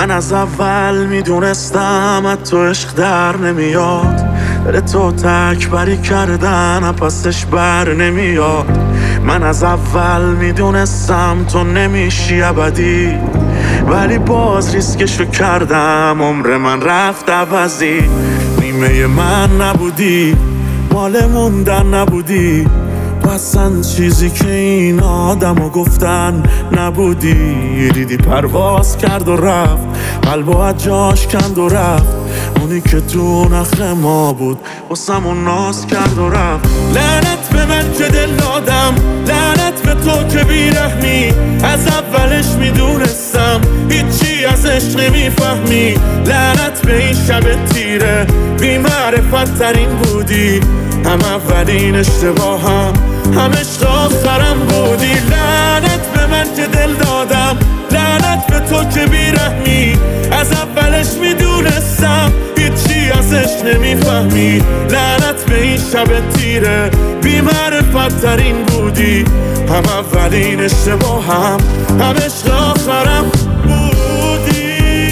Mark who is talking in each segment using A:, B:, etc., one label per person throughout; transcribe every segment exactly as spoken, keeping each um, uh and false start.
A: من از اول میدونستم از تو عشق در نمیاد، دل تو تکبری کردن پسش بر نمیاد. من از اول میدونستم تو نمیشی ابدی، ولی باز ریسکشو کردم، عمر من رفت عوضی. نیمه من نبودی، مال موندن نبودی، تو اصلا چیزی که این آدمو گفتن نبودی. دیدی پرواز کرد و رفت، قلبو از جاش کند و رفت، اونی که تو نخل ما بود واسمون ناز کرد و رفت. لعنت به من که دل دادم، لعنت به تو که بیرحمی، از اولش میدونستم هیچی ازش نمیفهمی. لعنت به این شب تیره، بی معرفت ترین بودی، هم اولین اشتباهم هم عشق آخرم بودی. لعنت به من که دل دادم، لعنت به تو که بیرحمی، از اولش میدونستم هیچی ازش نمیفهمی. لعنت به این شب تیره، بی معرفت ترین بودی، هم اولین اشتباهم هم عشق آخرم بودی.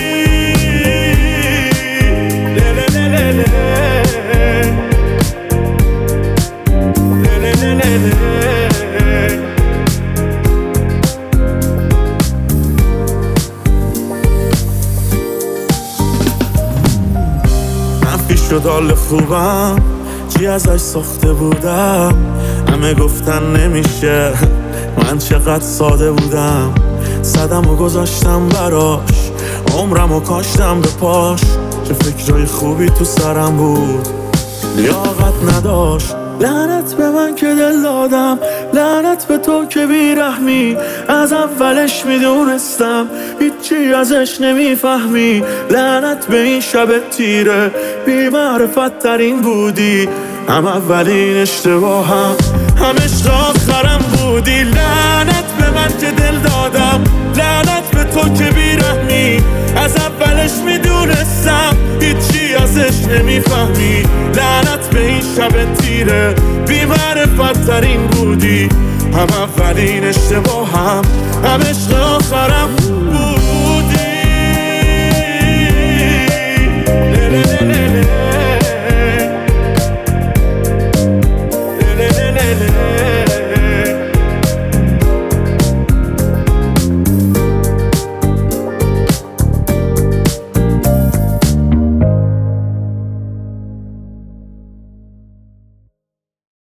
A: منفی شد حال خوبم، چی ازش ساخته بودم، همه گفتن نمیشه، من چقدر ساده بودم. صدم و گذاشتم براش، عمرم و کاشتم به پاش، چه فکرای خوبی تو سرم بود لیاقت نداشت. لعنت به من که دل دادم، لعنت به تو که بیرحمی، از اولش میدونستم هیچی ازش نمیفهمی. لعنت به این شب تیره، بی معرفت ترین بودی، هم اولین اشتباهم هم عشق آخرم بودی. لعنت به من که دل دادم، لعنت به تو که بیرحمی، از اولش میدونستم هیچی ازش نمیفهمی. لعنت به این شب تیره، بی معرفت ترین بودی، هم اولین اشتباهم هم عشق